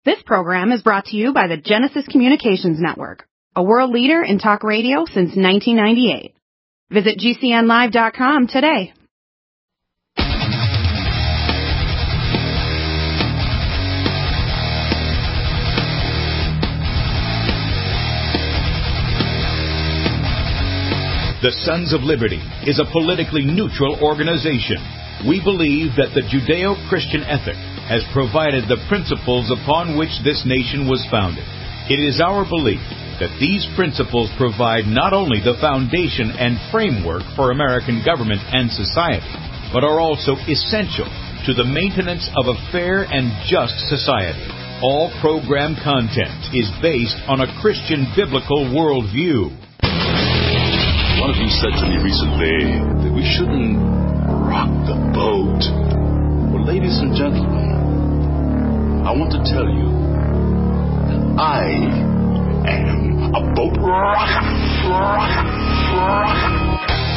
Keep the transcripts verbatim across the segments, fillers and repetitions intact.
This program is brought to you by the Genesis Communications Network, a world leader in talk radio since nineteen ninety-eight. Visit G C N live dot com today. The Sons of Liberty is a politically neutral organization. We believe that the Judeo-Christian ethic has provided the principles upon which this nation was founded. It is our belief that these principles provide not only the foundation and framework for American government and society, but are also essential to the maintenance of a fair and just society. All program content is based on a Christian biblical worldview. One of you said to me recently that we shouldn't rock the boat. Well, ladies and gentlemen, I want to tell you that I am a boat rocker, rocker, rocker.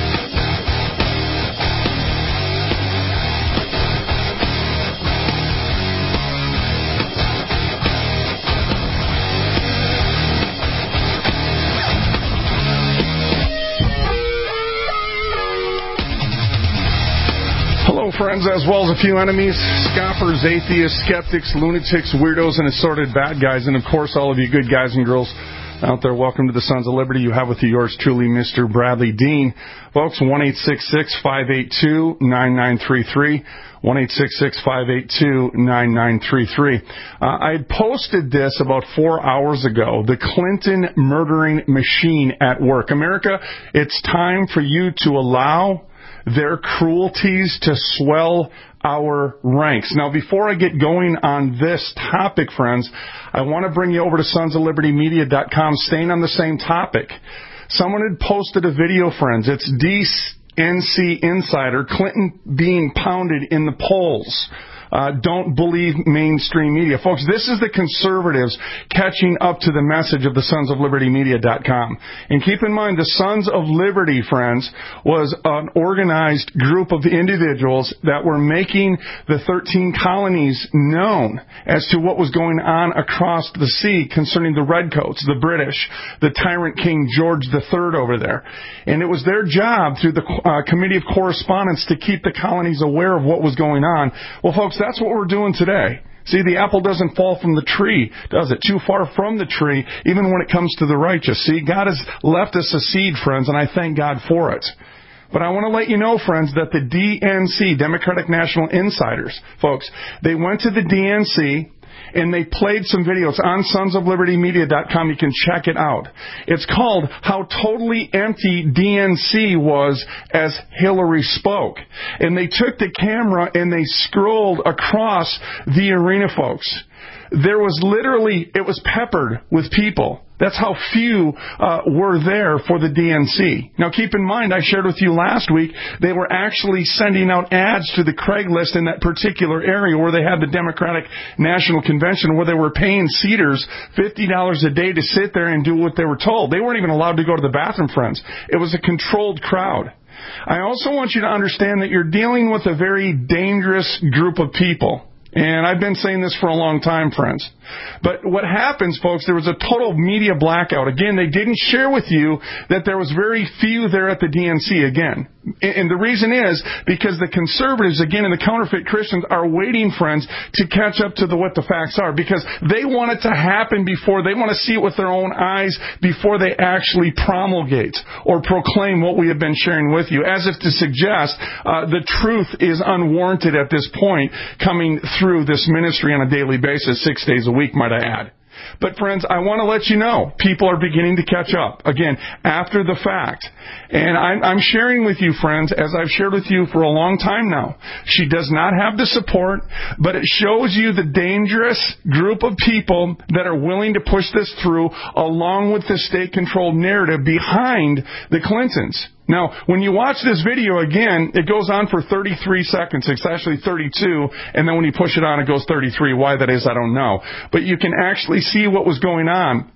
Hello, friends, as well as a few enemies, scoffers, atheists, skeptics, lunatics, weirdos, and assorted bad guys, and, of course, all of you good guys and girls out there. Welcome to the Sons of Liberty. You have with you yours truly, Mister Bradley Dean. Folks, one eight six six, five eight two, nine nine three three, one eight six six, five eight two, nine nine three three. Uh, I had posted this about four hours ago, the Clinton murdering machine at work. America, it's time for you to allow their cruelties to swell our ranks. Now, before I get going on this topic, friends, I want to bring you over to sons of liberty media dot com, staying on the same topic. Someone had posted a video, friends. It's D N C Insider, Clinton being pounded in the polls. Uh, don't believe mainstream media. Folks, this is the conservatives catching up to the message of the sons of liberty media dot com. And keep in mind, the Sons of Liberty, friends, was an organized group of individuals that were making the thirteen colonies known as to what was going on across the sea concerning the Redcoats, the British, the tyrant King George the Third over there. And it was their job through the uh, Committee of Correspondence to keep the colonies aware of what was going on. Well, folks, that's what we're doing today. See, the apple doesn't fall from the tree, does it? Too far from the tree, even when it comes to the righteous. See, God has left us a seed, friends, and I thank God for it. But I want to let you know, friends, that the D N C, Democratic National Insiders, folks, they went to the D N C and they played some videos on sons of liberty media dot com. You can check it out. It's called How Totally Empty D N C Was as Hillary Spoke. And they took the camera and they scrolled across the arena, folks. There was literally, it was peppered with people. That's how few uh, were there for the D N C. Now, keep in mind, I shared with you last week, they were actually sending out ads to the Craigslist in that particular area where they had the Democratic National Convention, where they were paying seaters fifty dollars a day to sit there and do what they were told. They weren't even allowed to go to the bathroom, friends. It was a controlled crowd. I also want you to understand that you're dealing with a very dangerous group of people. And I've been saying this for a long time, friends. But what happens, folks, there was a total media blackout. Again, they didn't share with you that there was very few there at the D N C again. And the reason is because the conservatives, again, and the counterfeit Christians are waiting, friends, to catch up to the, what the facts are. Because they want it to happen before, they want to see it with their own eyes before they actually promulgate or proclaim what we have been sharing with you. As if to suggest uh, the truth is unwarranted at this point coming through this ministry on a daily basis, six days a week, might I add. But, friends, I want to let you know, people are beginning to catch up, again, after the fact. And I'm, I'm sharing with you, friends, as I've shared with you for a long time now. She does not have the support, but it shows you the dangerous group of people that are willing to push this through, along with the state-controlled narrative behind the Clintons. Now, when you watch this video, again, it goes on for thirty-three seconds. It's actually thirty-two, and then when you push it on, it goes thirty-three. Why that is, I don't know. But you can actually see what was going on.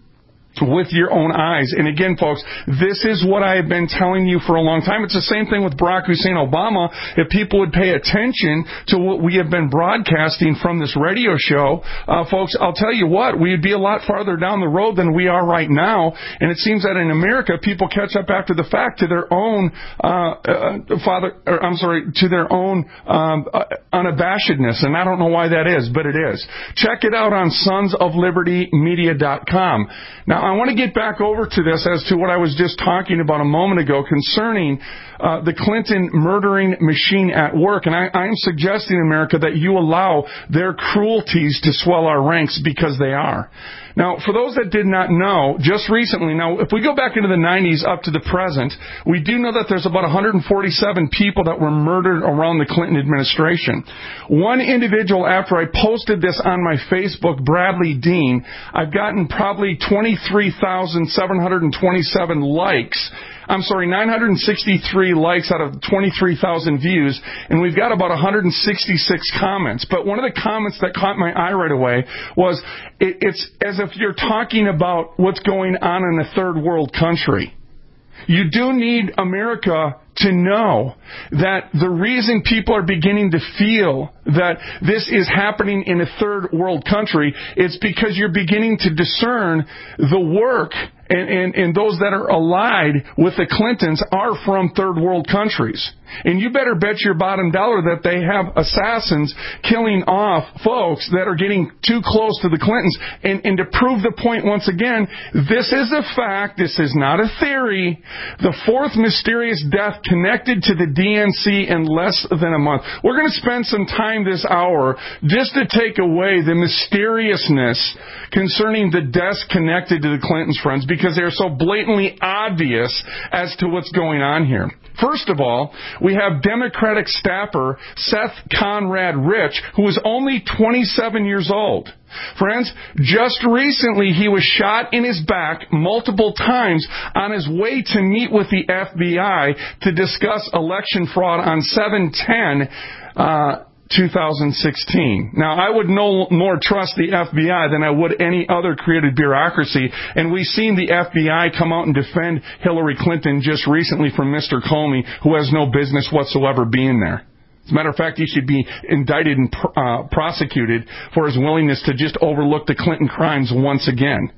with your own eyes. And again, folks, this is what I have been telling you for a long time. It's the same thing with Barack Hussein Obama. If people would pay attention to what we have been broadcasting from this radio show, uh, folks, I'll tell you what, we'd be a lot farther down the road than we are right now. And it seems that in America, people catch up after the fact to their own, uh, uh father, or, I'm sorry, to their own um, uh, unabashedness. And I don't know why that is, but it is. Check it out on sons of liberty media dot com. Now, I want to get back over to this as to what I was just talking about a moment ago concerning uh, the Clinton murdering machine at work. And I, I'm suggesting, America, that you allow their cruelties to swell our ranks, because they are. Now, for those that did not know, just recently, now, if we go back into the nineties up to the present, we do know that there's about one hundred forty-seven people that were murdered around the Clinton administration. One individual, after I posted this on my Facebook, Bradley Dean, I've gotten probably twenty-three thousand seven hundred twenty-seven likes. I'm sorry, nine hundred sixty-three likes out of twenty-three thousand views, and we've got about one hundred sixty-six comments. But one of the comments that caught my eye right away was, it, it's as if you're talking about what's going on in a third world country. You do need America to know that the reason people are beginning to feel that this is happening in a third world country is because you're beginning to discern the work and, and, and those that are allied with the Clintons are from third world countries. And you better bet your bottom dollar that they have assassins killing off folks that are getting too close to the Clintons. And, and to prove the point once again, this is a fact. This is not a theory. The fourth mysterious death connected to the D N C in less than a month. We're going to spend some time this hour just to take away the mysteriousness concerning the deaths connected to the Clintons, friends, because they're so blatantly obvious as to what's going on here. First of all, we have Democratic staffer Seth Conrad Rich, who is only twenty-seven years old. Friends, just recently he was shot in his back multiple times on his way to meet with the F B I to discuss election fraud on seven ten uh two thousand sixteen. Now, I would no more trust the F B I than I would any other created bureaucracy, and we've seen the F B I come out and defend Hillary Clinton just recently from Mister Comey, who has no business whatsoever being there. As a matter of fact, he should be indicted and uh, prosecuted for his willingness to just overlook the Clinton crimes once again.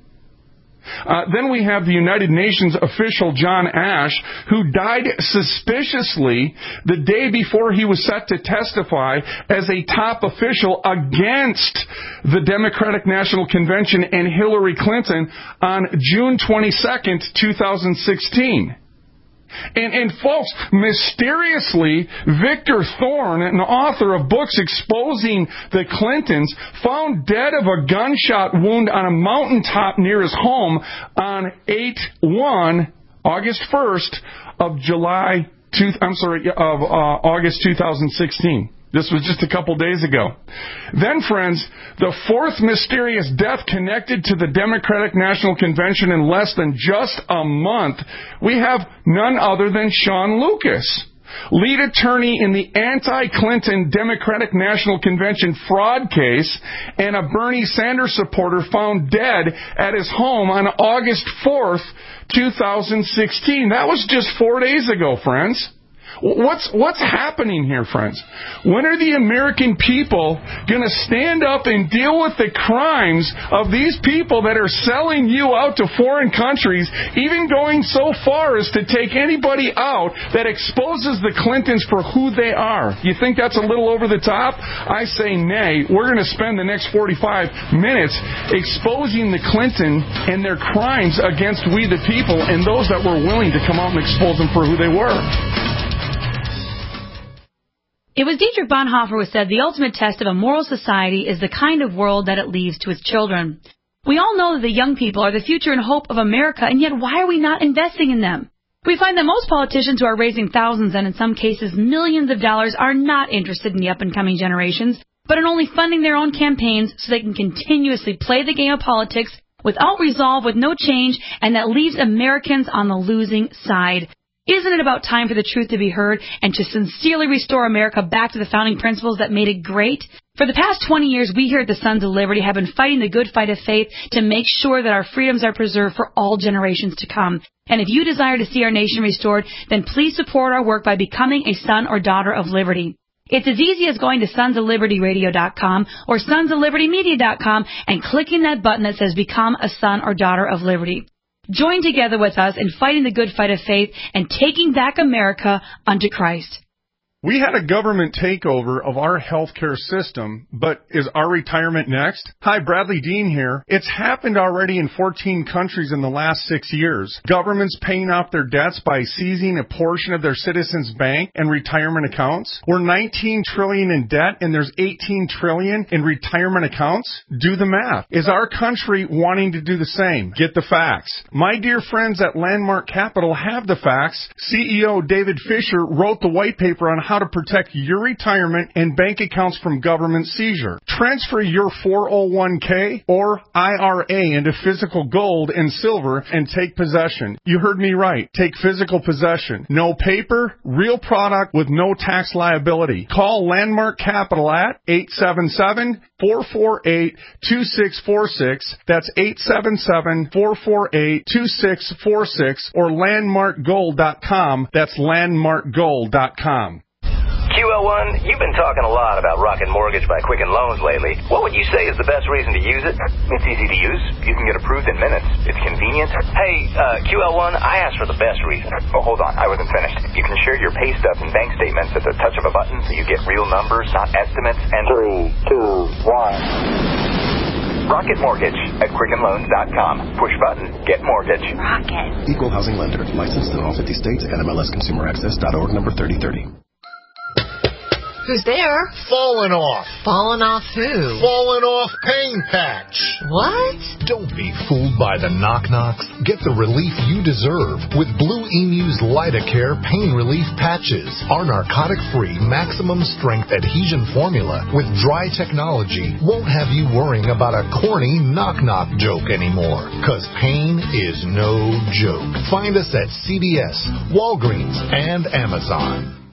Uh, then we have the United Nations official John Ash, who died suspiciously the day before he was set to testify as a top official against the Democratic National Convention and Hillary Clinton on June twenty-second, twenty sixteen. And, and folks, mysteriously, Victor Thorne, an author of books exposing the Clintons, found dead of a gunshot wound on a mountaintop near his home on eight one, August first of July, two, I'm sorry, of uh, August two thousand sixteen. This was just a couple days ago. Then, friends, the fourth mysterious death connected to the Democratic National Convention in less than just a month, we have none other than Sean Lucas, lead attorney in the anti-Clinton Democratic National Convention fraud case, and a Bernie Sanders supporter found dead at his home on August fourth, two thousand sixteen. That was just four days ago, friends. What's what's happening here, friends? When are the American people going to stand up and deal with the crimes of these people that are selling you out to foreign countries, even going so far as to take anybody out that exposes the Clintons for who they are? You think that's a little over the top? I say nay. We're going to spend the next forty-five minutes exposing the Clinton and their crimes against we the people and those that were willing to come out and expose them for who they were. It was Dietrich Bonhoeffer who said the ultimate test of a moral society is the kind of world that it leaves to its children. We all know that the young people are the future and hope of America, and yet why are we not investing in them? We find that most politicians who are raising thousands and in some cases millions of dollars are not interested in the up-and-coming generations, but in only funding their own campaigns so they can continuously play the game of politics without resolve, with no change, and that leaves Americans on the losing side. Isn't it about time for the truth to be heard and to sincerely restore America back to the founding principles that made it great? For the past twenty years, we here at the Sons of Liberty have been fighting the good fight of faith to make sure that our freedoms are preserved for all generations to come. And if you desire to see our nation restored, then please support our work by becoming a son or daughter of liberty. It's as easy as going to sons of liberty radio dot com or sons of liberty media dot com and clicking that button that says Become a Son or Daughter of Liberty. Join together with us in fighting the good fight of faith and taking back America unto Christ. We had a government takeover of our healthcare system, but is our retirement next? Hi, Bradley Dean here. It's happened already in fourteen countries in the last six years. Governments paying off their debts by seizing a portion of their citizens' bank and retirement accounts. We're nineteen trillion dollars in debt and there's eighteen trillion dollars in retirement accounts. Do the math. Is our country wanting to do the same? Get the facts. My dear friends at Landmark Capital have the facts. C E O David Fisher wrote the white paper on how to protect your retirement and bank accounts from government seizure. Transfer your four oh one k or I R A into physical gold and silver and take possession. You heard me right. Take physical possession. No paper, real product with no tax liability. Call Landmark Capital at eight seven seven, four four eight, two six four six. That's eight seven seven, four four eight, two six four six or landmark gold dot com. That's landmark gold dot com. Q L one, you've been talking a lot about Rocket Mortgage by Quicken Loans lately. What would you say is the best reason to use it? It's easy to use. You can get approved in minutes. It's convenient. Hey, uh, Q L one, I asked for the best reason. Oh, hold on. I wasn't finished. You can share your pay stubs and bank statements at the touch of a button so you get real numbers, not estimates. And three, two, one. Rocket Mortgage at quicken loans dot com. Push button, get mortgage. Rocket. Equal housing lender. Licensed in all fifty states. N M L S consumer access dot org number thirty thirty. Who's there? Falling off. Falling off who? Falling off Pain Patch. What? Don't be fooled by the knock-knocks. Get the relief you deserve with Blue Emu's Lidocare Pain Relief Patches. Our narcotic-free, maximum-strength adhesion formula with dry technology won't have you worrying about a corny knock-knock joke anymore. Because pain is no joke. Find us at C V S, Walgreens, and Amazon.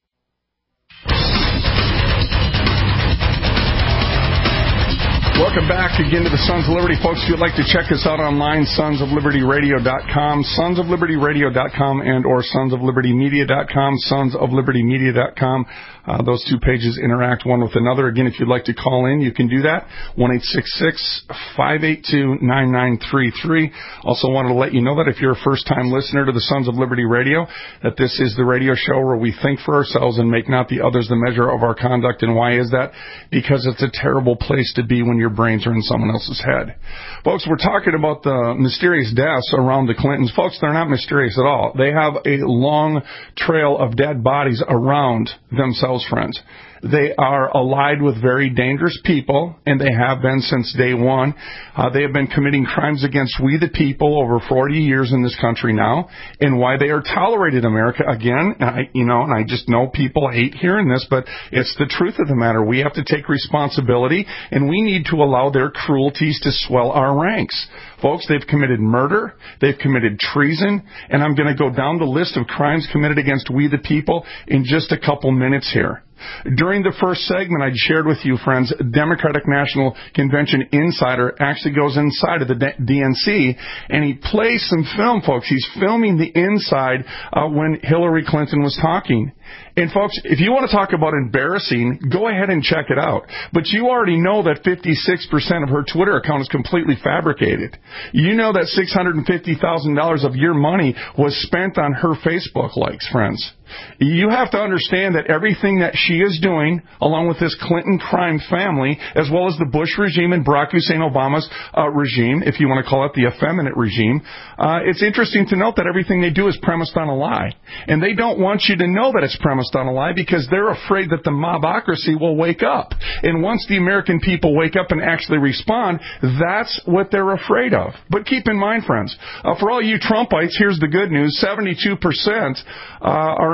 Welcome back again to the Sons of Liberty. Folks, if you'd like to check us out online, sons of liberty radio dot com, sons of liberty radio dot com, and or sons of liberty media dot com, sons of liberty media dot com. Uh, those two pages interact one with another. Again, if you'd like to call in, you can do that. one eight six six, five eight two, nine nine three three. Also wanted to let you know that if you're a first-time listener to the Sons of Liberty Radio, that this is the radio show where we think for ourselves and make not the others the measure of our conduct. And why is that? Because it's a terrible place to be when your brains are in someone else's head. Folks, we're talking about the mysterious deaths around the Clintons. Folks, they're not mysterious at all. They have a long trail of dead bodies around themselves, friends. They are allied with very dangerous people, and they have been since day one. Uh, they have been committing crimes against we the people over forty years in this country now. And why they are tolerated in America, again, I, you know, and I just know people hate hearing this, but it's the truth of the matter. We have to take responsibility, and we need to allow their cruelties to swell our ranks. Folks, they've committed murder, they've committed treason, and I'm going to go down the list of crimes committed against we the people in just a couple minutes here. During the first segment, I shared with you, friends, Democratic National Convention insider actually goes inside of the D N C, and he plays some film, folks. He's filming the inside uh, when Hillary Clinton was talking. And, folks, if you want to talk about embarrassing, go ahead and check it out. But you already know that fifty-six percent of her Twitter account is completely fabricated. You know that six hundred fifty thousand dollars of your money was spent on her Facebook likes, friends. You have to understand that everything that she is doing, along with this Clinton crime family, as well as the Bush regime and Barack Hussein Obama's uh, regime, if you want to call it the effeminate regime, uh, it's interesting to note that everything they do is premised on a lie. And they don't want you to know that it's premised on a lie because they're afraid that the mobocracy will wake up. And once the American people wake up and actually respond, that's what they're afraid of. But keep in mind, friends, uh, for all you Trumpites, here's the good news. seventy-two percent uh, are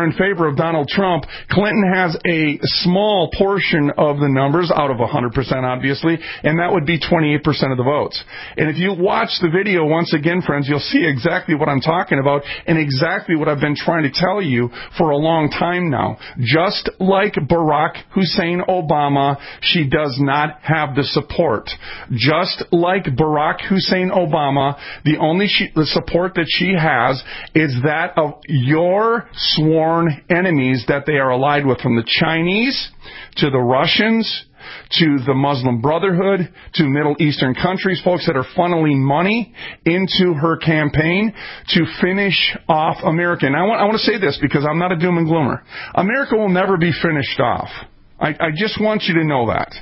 are in favor of Donald Trump. Clinton has a small portion of the numbers, out of one hundred percent obviously, and that would be twenty-eight percent of the votes. And if you watch the video once again, friends, you'll see exactly what I'm talking about and exactly what I've been trying to tell you for a long time now. Just like Barack Hussein Obama, she does not have the support. Just like Barack Hussein Obama, the only she, the support that she has is that of your sworn enemies that they are allied with, from the Chinese to the Russians to the Muslim Brotherhood, to Middle Eastern countries, folks that are funneling money into her campaign to finish off America. And I want, I want to say this because I'm not a doom and gloomer. America will never be finished off. I, I just want you to know that.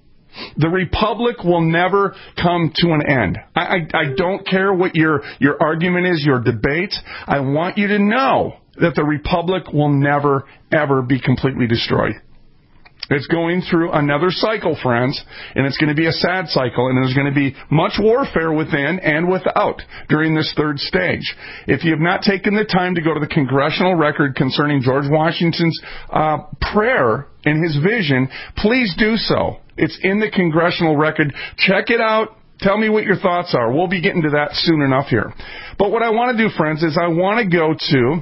The Republic will never come to an end. I, I, I don't care what your, your argument is, your debate. I want you to know that the Republic will never, ever be completely destroyed. It's going through another cycle, friends, and it's going to be a sad cycle, and there's going to be much warfare within and without during this third stage. If you have not taken the time to go to the congressional record concerning George Washington's uh, prayer and his vision, please do so. It's in the congressional record. Check it out. Tell me what your thoughts are. We'll be getting to that soon enough here. But what I want to do, friends, is I want to go to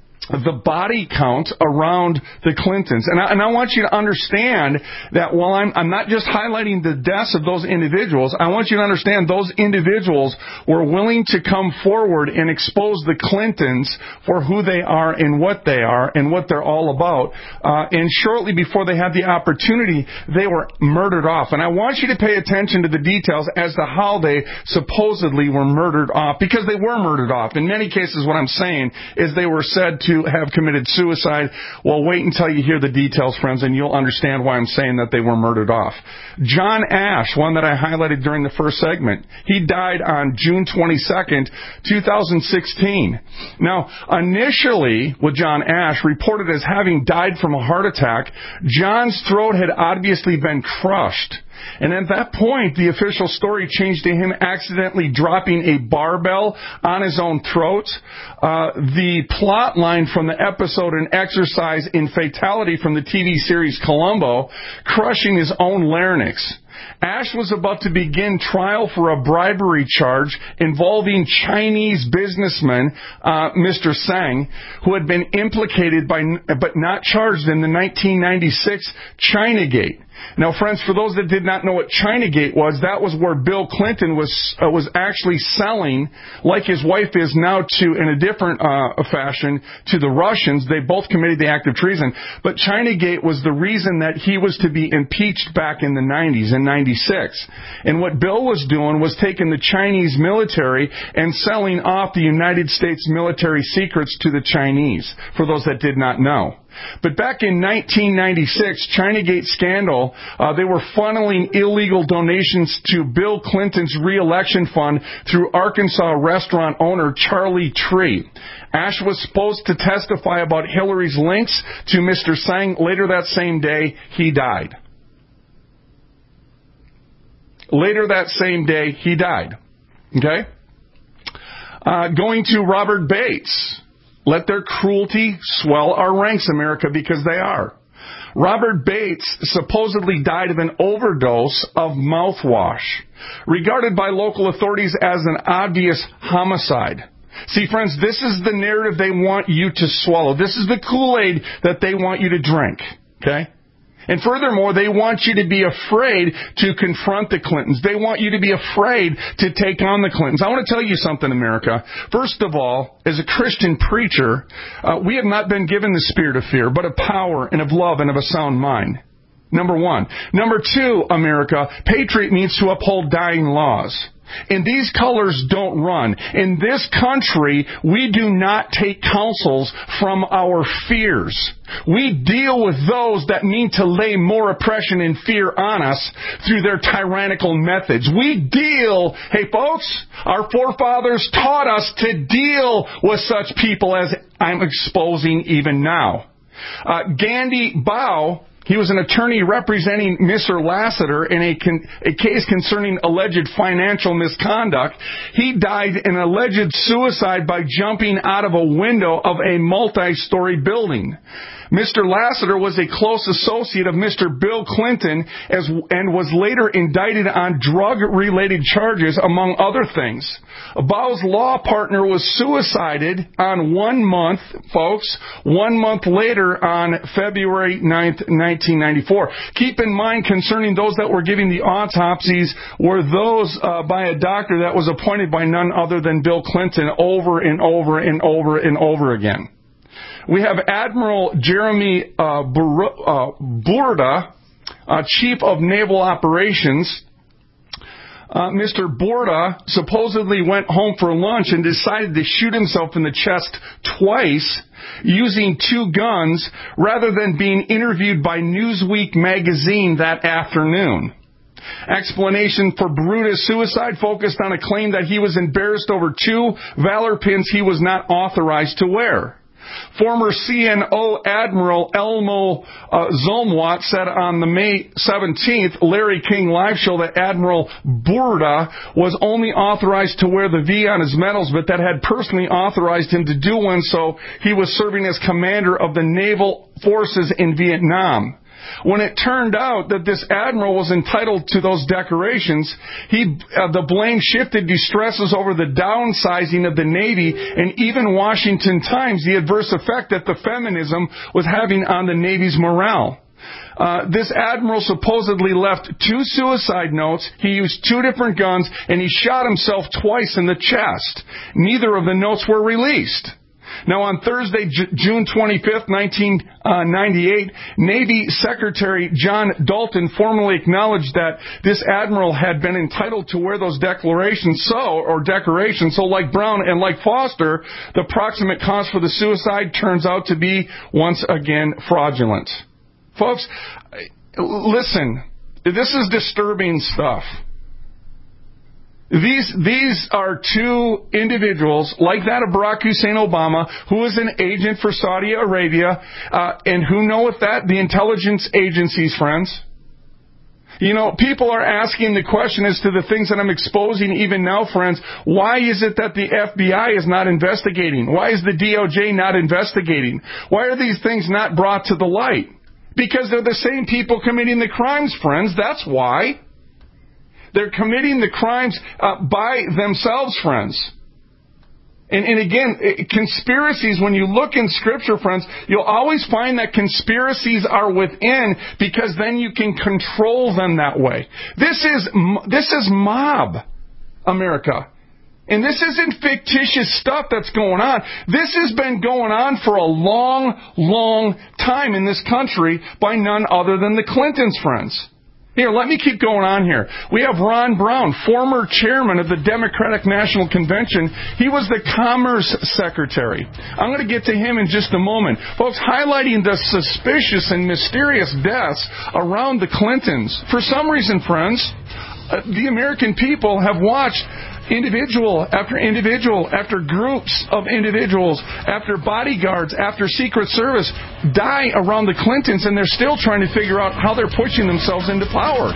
the body count around the Clintons. And I, and I want you to understand that while I'm, I'm not just highlighting the deaths of those individuals, I want you to understand those individuals were willing to come forward and expose the Clintons for who they are and what they are and what they're all about. Uh, and shortly before they had the opportunity, they were murdered off. And I want you to pay attention to the details as to how they supposedly were murdered off, because they were murdered off. In many cases, what I'm saying is they were said to have committed suicide. Well, wait until you hear the details, friends, and you'll understand why I'm saying that they were murdered off. John Ash, one that I highlighted during the first segment, he died on June twenty-second, twenty sixteen. Now, initially, with John Ash, reported as having died from a heart attack, John's throat had obviously been crushed. And at that point, the official story changed to him accidentally dropping a barbell on his own throat. Uh, the plot line from the episode An Exercise in Fatality from the T V series Columbo, crushing his own larynx. Ash was about to begin trial for a bribery charge involving Chinese businessman uh, Mister Tsang, who had been implicated by but not charged in the nineteen ninety-six Chinagate. Now, friends, for those that did not know what Chinagate was, that was where Bill Clinton was uh, was actually selling, like his wife is now, to in a different uh, fashion, to the Russians. They both committed the act of treason. But Chinagate was the reason that he was to be impeached back in the nineties, in ninety-six. And what Bill was doing was taking the Chinese military and selling off the United States military secrets to the Chinese, for those that did not know. But back in nineteen ninety-six, Chinagate scandal, uh, they were funneling illegal donations to Bill Clinton's re-election fund through Arkansas restaurant owner Charlie Tree. Ash was supposed to testify about Hillary's links to Mister Tsang. Later that same day, he died. Later that same day, he died. Okay? Uh, going to Robert Bates. Let their cruelty swell our ranks, America, because they are. Robert Bates supposedly died of an overdose of mouthwash, regarded by local authorities as an obvious homicide. See, friends, this is the narrative they want you to swallow. This is the Kool-Aid that they want you to drink, okay? And furthermore, they want you to be afraid to confront the Clintons. They want you to be afraid to take on the Clintons. I want to tell you something, America. First of all, as a Christian preacher, uh, we have not been given the spirit of fear, but of power and of love and of a sound mind. Number one. Number two, America, patriot means to uphold dying laws. And these colors don't run. In this country, we do not take counsels from our fears. We deal with those that mean to lay more oppression and fear on us through their tyrannical methods. We deal, hey folks, our forefathers taught us to deal with such people as I'm exposing even now. Uh, Gandhi Bao He was an attorney representing Mister Lassiter in a, con- a case concerning alleged financial misconduct. He died in alleged suicide by jumping out of a window of a multi-story building. Mister Lassiter was a close associate of Mister Bill Clinton as, and was later indicted on drug-related charges, among other things. Bau's law partner was suicided on one month, folks, one month later on February ninth, nineteen ninety-four. Keep in mind, concerning those that were giving the autopsies, were those uh, by a doctor that was appointed by none other than Bill Clinton over and over and over and over again. We have Admiral Jeremy uh, Bur- uh, Burda, uh, Chief of Naval Operations. Uh, Mister Burda supposedly went home for lunch and decided to shoot himself in the chest twice using two guns rather than being interviewed by Newsweek magazine that afternoon. Explanation for Burda's suicide focused on a claim that he was embarrassed over two Valor pins he was not authorized to wear. Former C N O Admiral Elmo uh, Zolmwat said on the May seventeenth Larry King live show that Admiral Burda was only authorized to wear the V on his medals, but that had personally authorized him to do one so he was serving as commander of the naval forces in Vietnam. When it turned out that this admiral was entitled to those decorations, he uh, the blame shifted to stresses over the downsizing of the Navy and even Washington Times, the adverse effect that the feminism was having on the Navy's morale. Uh, this admiral supposedly left two suicide notes, he used two different guns, and he shot himself twice in the chest. Neither of the notes were released. Now, on Thursday, J- June twenty-fifth, nineteen ninety-eight, Navy Secretary John Dalton formally acknowledged that this admiral had been entitled to wear those declarations, so, or decorations. So, like Brown and like Foster, the proximate cause for the suicide turns out to be, once again, fraudulent. Folks, listen, this is disturbing stuff. These these are two individuals, like that of Barack Hussein Obama, who is an agent for Saudi Arabia, uh, and who know with that? The intelligence agencies, friends. You know, people are asking the question as to the things that I'm exposing even now, friends. Why is it that the F B I is not investigating? Why is the D O J not investigating? Why are these things not brought to the light? Because they're the same people committing the crimes, friends. That's why. They're committing the crimes uh, by themselves, friends. And, and again, conspiracies, when you look in Scripture, friends, you'll always find that conspiracies are within, because then you can control them that way. This is this is mob America. And this isn't fictitious stuff that's going on. This has been going on for a long, long time in this country by none other than the Clintons, friends. Here, let me keep going on here. We have Ron Brown, former chairman of the Democratic National Convention. He was the Commerce Secretary. I'm going to get to him in just a moment. Folks, highlighting the suspicious and mysterious deaths around the Clintons. For some reason, friends, uh, the American people have watched individual after individual, after groups of individuals, after bodyguards, after Secret Service die around the Clintons, and they're still trying to figure out how they're pushing themselves into power.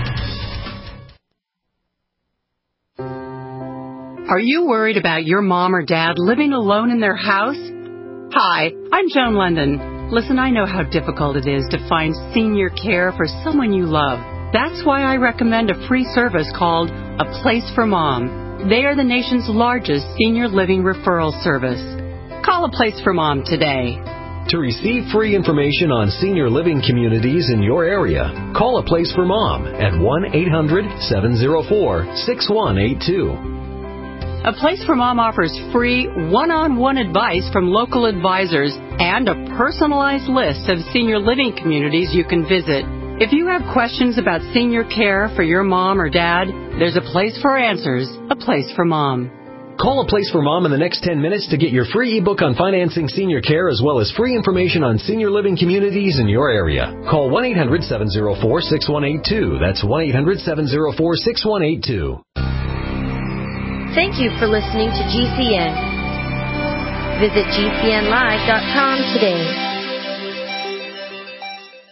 Are you worried about your mom or dad living alone in their house? Hi, I'm Joan London. Listen, I know how difficult it is to find senior care for someone you love. That's why I recommend a free service called A Place for Mom. They are the nation's largest senior living referral service. Call A Place for Mom today. To receive free information on senior living communities in your area, call A Place for Mom at one eight hundred seven oh four six one eight two. A Place for Mom offers free one-on-one advice from local advisors and a personalized list of senior living communities you can visit. If you have questions about senior care for your mom or dad, there's a place for answers, A Place for Mom. Call A Place for Mom in the next ten minutes to get your free ebook on financing senior care, as well as free information on senior living communities in your area. Call one eight hundred seven oh four six one eight two. That's one eight hundred seven oh four six one eight two. Thank you for listening to G C N. Visit G C N live dot com today.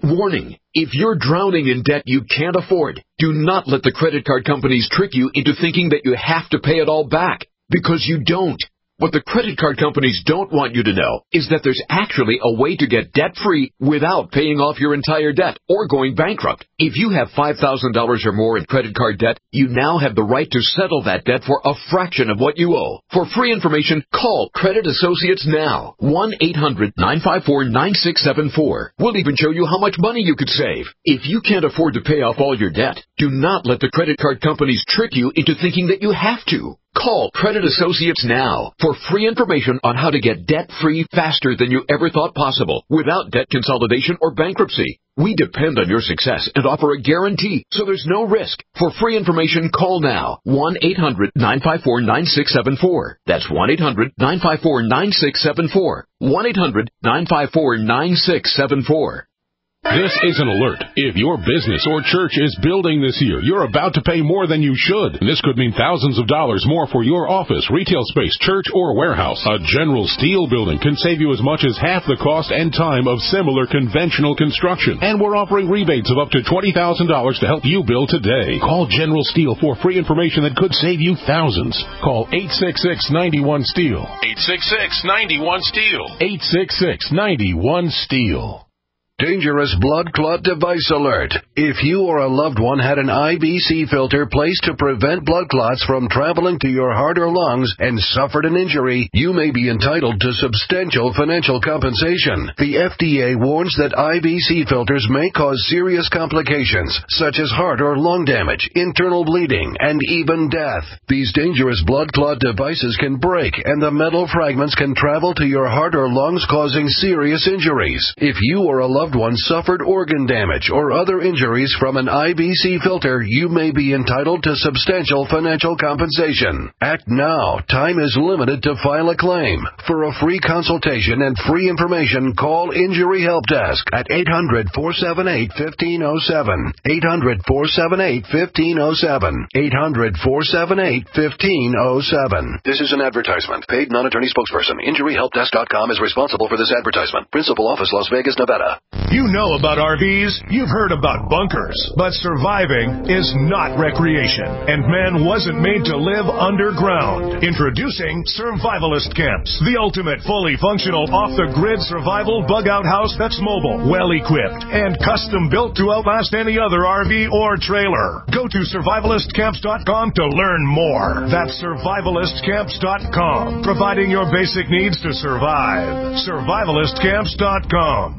Warning, if you're drowning in debt you can't afford, do not let the credit card companies trick you into thinking that you have to pay it all back, because you don't. What the credit card companies don't want you to know is that there's actually a way to get debt-free without paying off your entire debt or going bankrupt. If you have five thousand dollars or more in credit card debt, you now have the right to settle that debt for a fraction of what you owe. For free information, call Credit Associates now. one eight hundred nine five four nine six seven four. We'll even show you how much money you could save. If you can't afford to pay off all your debt, do not let the credit card companies trick you into thinking that you have to. Call Credit Associates now for free information on how to get debt-free faster than you ever thought possible without debt consolidation or bankruptcy. We depend on your success and offer a guarantee, so there's no risk. For free information, call now. one eight hundred nine five four nine six seven four. That's one eight hundred nine five four nine six seven four. one eight hundred nine five four nine six seven four. This is an alert. If your business or church is building this year, you're about to pay more than you should. And this could mean thousands of dollars more for your office, retail space, church, or warehouse. A General Steel building can save you as much as half the cost and time of similar conventional construction. And we're offering rebates of up to twenty thousand dollars to help you build today. Call General Steel for free information that could save you thousands. Call eight six six, nine one, STEEL. eight six six, nine one, STEEL. eight six six, nine one, STEEL. Dangerous blood clot device alert. If you or a loved one had an I B C filter placed to prevent blood clots from traveling to your heart or lungs and suffered an injury, you may be entitled to substantial financial compensation. The F D A warns that I B C filters may cause serious complications, such as heart or lung damage, internal bleeding, and even death. These dangerous blood clot devices can break, and the metal fragments can travel to your heart or lungs, causing serious injuries. If you or a loved loved one suffered organ damage or other injuries from an I B C filter, you may be entitled to substantial financial compensation. Act now. Time is limited to file a claim. For a free consultation and free information, call Injury Help Desk at eight hundred, four seven eight, one five zero seven. eight hundred, four seven eight, one five zero seven. eight hundred, four seven eight, one five zero seven. This is an advertisement. Paid non-attorney spokesperson. Injury Help Desk dot com is responsible for this advertisement. Principal office, Las Vegas, Nevada. You know about R Vs, you've heard about bunkers, but surviving is not recreation, and man wasn't made to live underground. Introducing Survivalist Camps, the ultimate fully functional off-the-grid survival bug-out house that's mobile, well-equipped, and custom-built to outlast any other R V or trailer. Go to survivalist camps dot com to learn more. That's survivalist camps dot com, providing your basic needs to survive. survivalist camps dot com.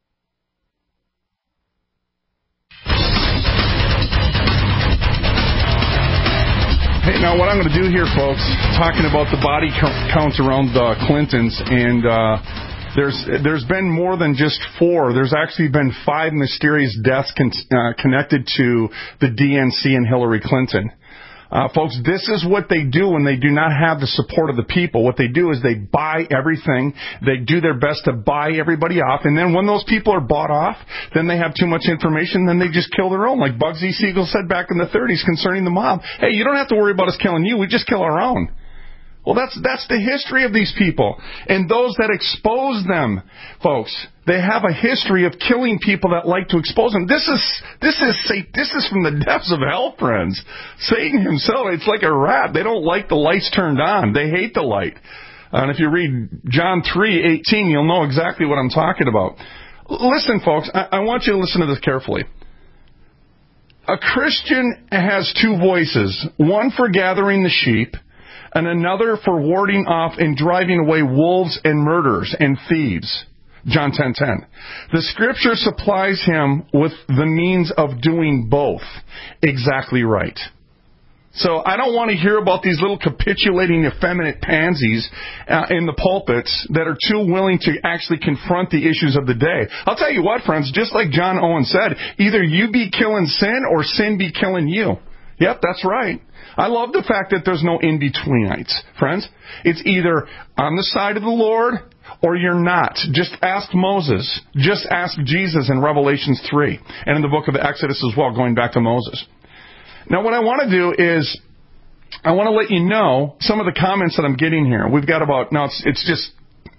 Hey, now what I'm going to do here, folks, talking about the body counts around the Clintons, and uh, there's there's been more than just four. There's actually been five mysterious deaths con- uh, connected to the D N C and Hillary Clinton. Uh, folks, this is what they do when they do not have the support of the people. What they do is they buy everything. They do their best to buy everybody off. And then when those people are bought off, then they have too much information, then they just kill their own. Like Bugsy Siegel said back in the thirties concerning the mob. Hey, you don't have to worry about us killing you. We just kill our own. Well, that's that's the history of these people. And those that expose them, folks, they have a history of killing people that like to expose them. This is this is this is from the depths of hell, friends. Satan himself, it's like a rat. They don't like the lights turned on. They hate the light. And if you read John three eighteen, you'll know exactly what I'm talking about. Listen, folks, I, I want you to listen to this carefully. A Christian has two voices, one for gathering the sheep, and another for warding off and driving away wolves and murderers and thieves. John ten ten. The Scripture supplies him with the means of doing both. Exactly right. So I don't want to hear about these little capitulating effeminate pansies uh, in the pulpits that are too willing to actually confront the issues of the day. I'll tell you what, friends, just like John Owen said, either you be killing sin or sin be killing you. Yep, that's right. I love the fact that there's no in-betweenites, friends. It's either on the side of the Lord or you're not. Just ask Moses. Just ask Jesus in Revelation three and in the book of Exodus as well, going back to Moses. Now, what I want to do is I want to let you know some of the comments that I'm getting here. We've got about, now it's, it's just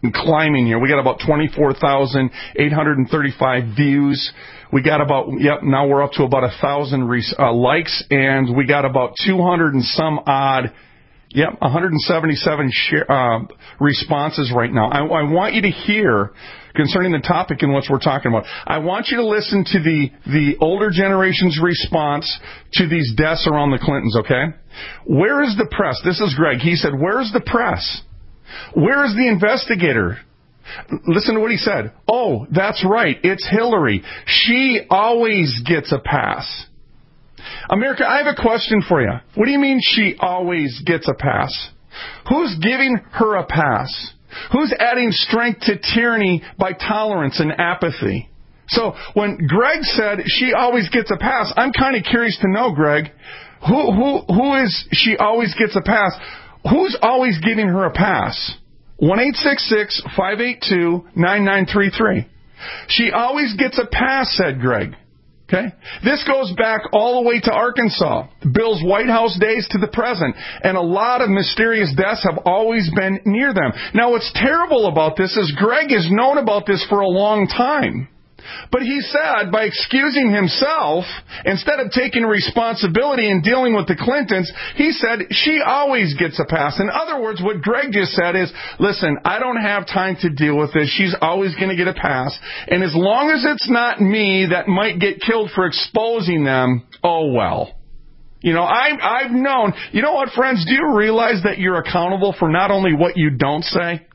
climbing here. We got about twenty-four thousand eight hundred thirty-five views. We got about, yep, now we're up to about one thousand re- uh, likes, and we got about two hundred and some odd, yep, one hundred seventy-seven share, uh, responses right now. I, I want you to hear concerning the topic in which we're talking about. I want you to listen to the, the older generation's response to these deaths around the Clintons, okay? Where is the press? This is Greg. He said, where is the press? Where is the investigator? Listen to what he said. Oh, that's right. It's Hillary. She always gets a pass. America, I have a question for you. What do you mean she always gets a pass? Who's giving her a pass? Who's adding strength to tyranny by tolerance and apathy? So when Greg said she always gets a pass, I'm kind of curious to know, Greg, who who who is she always gets a pass? Who's always giving her a pass? one eight six six, five eight two, nine nine three three. She always gets a pass, said Greg. Okay? This goes back all the way to Arkansas, Bill's White House days to the present, and a lot of mysterious deaths have always been near them. Now, what's terrible about this is Greg has known about this for a long time. But he said, by excusing himself, instead of taking responsibility and dealing with the Clintons, he said, she always gets a pass. In other words, what Greg just said is, listen, I don't have time to deal with this. She's always going to get a pass. And as long as it's not me that might get killed for exposing them, oh well. You know, I, I've known, you know what, friends, do you realize that you're accountable for not only what you don't say?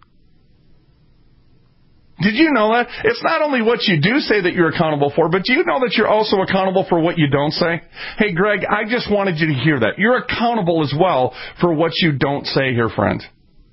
Did you know that? It's not only what you do say that you're accountable for, but do you know that you're also accountable for what you don't say? Hey, Greg, I just wanted you to hear that. You're accountable as well for what you don't say here, friend.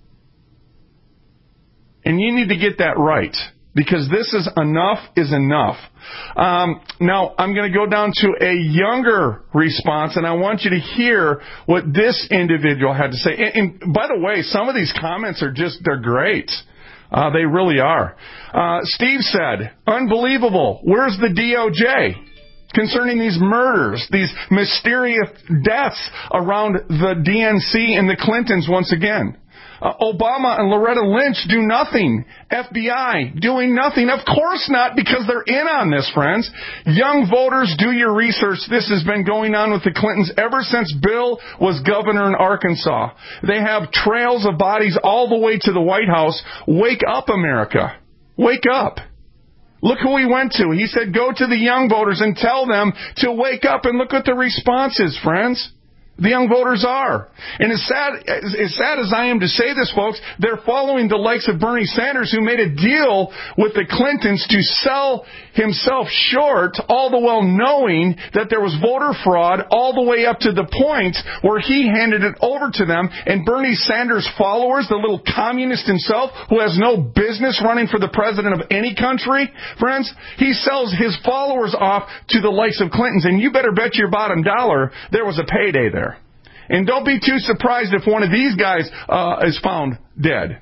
And you need to get that right, because this is enough is enough. Um, now, I'm going to go down to a younger response, and I want you to hear what this individual had to say. And, and by the way, some of these comments are just, they're great. Uh, they really are. Uh, Steve said, unbelievable. Where's the D O J concerning these murders, these mysterious deaths around the D N C and the Clintons once again? Uh, Obama and Loretta Lynch do nothing. F B I doing nothing. Of course not, because they're in on this, friends. Young voters, do your research. This has been going on with the Clintons ever since Bill was governor in Arkansas. They have trails of bodies all the way to the White House. Wake up, America. Wake up. Look who he went to. He said, go to the young voters and tell them to wake up. And look what the response is, friends. The young voters are. And as sad, as sad as I am to say this, folks, they're following the likes of Bernie Sanders, who made a deal with the Clintons to sell himself short, all the while knowing that there was voter fraud all the way up to the point where he handed it over to them. And Bernie Sanders' followers, the little communist himself, who has no business running for the president of any country, friends, he sells his followers off to the likes of Clintons. And you better bet your bottom dollar there was a payday there. And don't be too surprised if one of these guys uh, is found dead.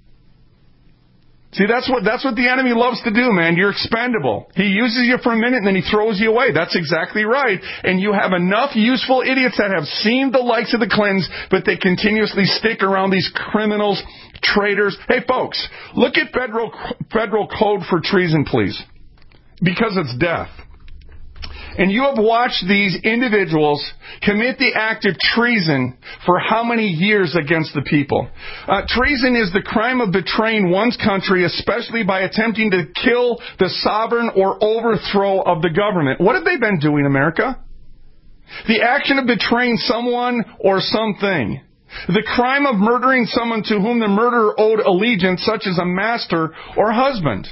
See, that's what that's what the enemy loves to do, man. You're expendable. He uses you for a minute and then he throws you away. That's exactly right. And you have enough useful idiots that have seen the likes of the Clintons, but they continuously stick around these criminals, traitors. Hey, folks, look at federal federal code for treason, please, because it's death. And you have watched these individuals commit the act of treason for how many years against the people? Uh, treason is the crime of betraying one's country, especially by attempting to kill the sovereign or overthrow of the government. What have they been doing, America? The action of betraying someone or something. The crime of murdering someone to whom the murderer owed allegiance, such as a master or husband.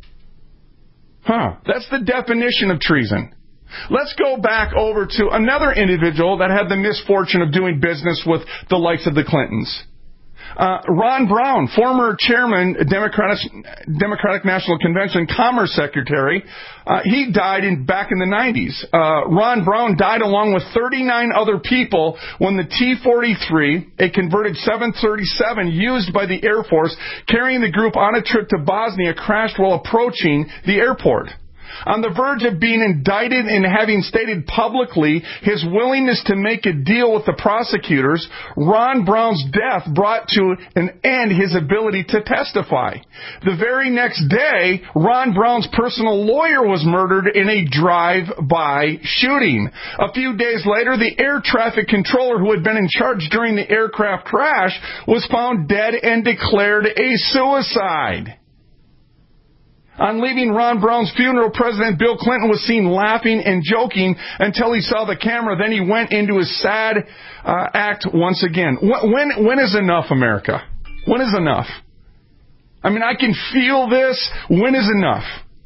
Huh. That's the definition of treason. Let's go back over to another individual that had the misfortune of doing business with the likes of the Clintons. Uh, Ron Brown, former chairman, Democratic, Democratic National Convention Commerce Secretary, uh, he died in, back in the nineties. Uh, Ron Brown died along with thirty-nine other people when the T forty-three, a converted seven thirty-seven used by the Air Force, carrying the group on a trip to Bosnia, crashed while approaching the airport. On the verge of being indicted and having stated publicly his willingness to make a deal with the prosecutors, Ron Brown's death brought to an end his ability to testify. The very next day, Ron Brown's personal lawyer was murdered in a drive-by shooting. A few days later, the air traffic controller who had been in charge during the aircraft crash was found dead and declared a suicide. On leaving Ron Brown's funeral, President Bill Clinton was seen laughing and joking until he saw the camera. Then he went into his sad uh, act once again. When, when is enough, America? When is enough? I mean, I can feel this. When is enough?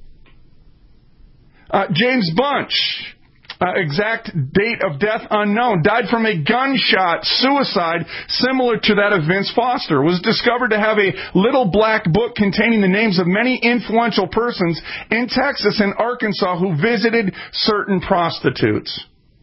Uh, James Bunch, uh, exact date of death unknown, died from a gunshot suicide similar to that of Vince Foster, was discovered to have a little black book containing the names of many influential persons in Texas and Arkansas who visited certain prostitutes.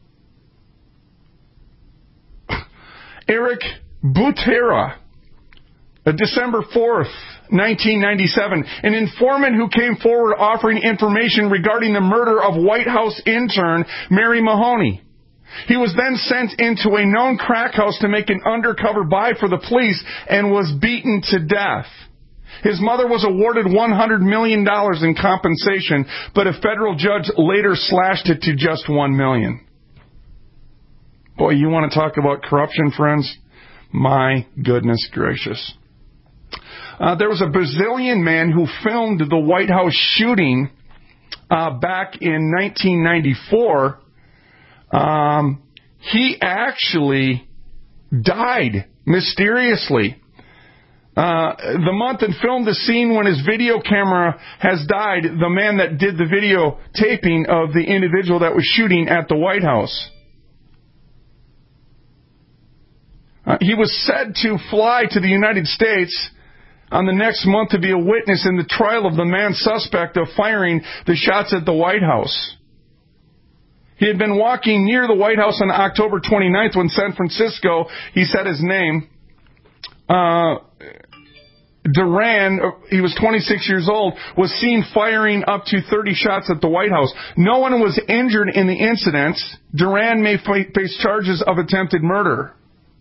Eric Butera, December fourth, nineteen ninety-seven, an informant who came forward offering information regarding the murder of White House intern Mary Mahoney. He was then sent into a known crack house to make an undercover buy for the police and was beaten to death. His mother was awarded one hundred million dollars in compensation, but a federal judge later slashed it to just one million dollars. Boy, you want to talk about corruption, friends? My goodness gracious. Uh, there was a Brazilian man who filmed the White House shooting uh, back in nineteen ninety-four. Um, he actually died mysteriously. Uh, the month and filmed the scene when his video camera has died, the man that did the video taping of the individual that was shooting at the White House. Uh, he was said to fly to the United States on the next month to be a witness in the trial of the man suspect of firing the shots at the White House. He had been walking near the White House on October twenty-ninth when San Francisco, he said his name, uh, Duran, he was twenty-six years old, was seen firing up to thirty shots at the White House. No one was injured in the incident. Duran may face charges of attempted murder.